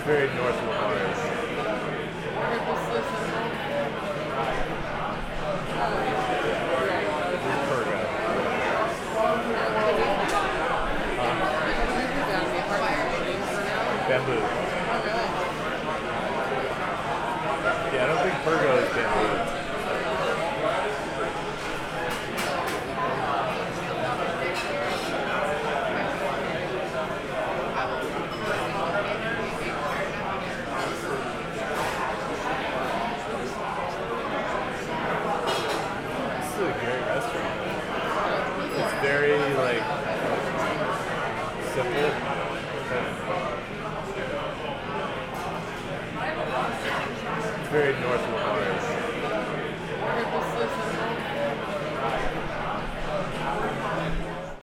very north of Mars. Bamboo. Yeah, I don't think Pergo is bamboo. This is a great restaurant. It's very, like, simple. It's very north of Mars.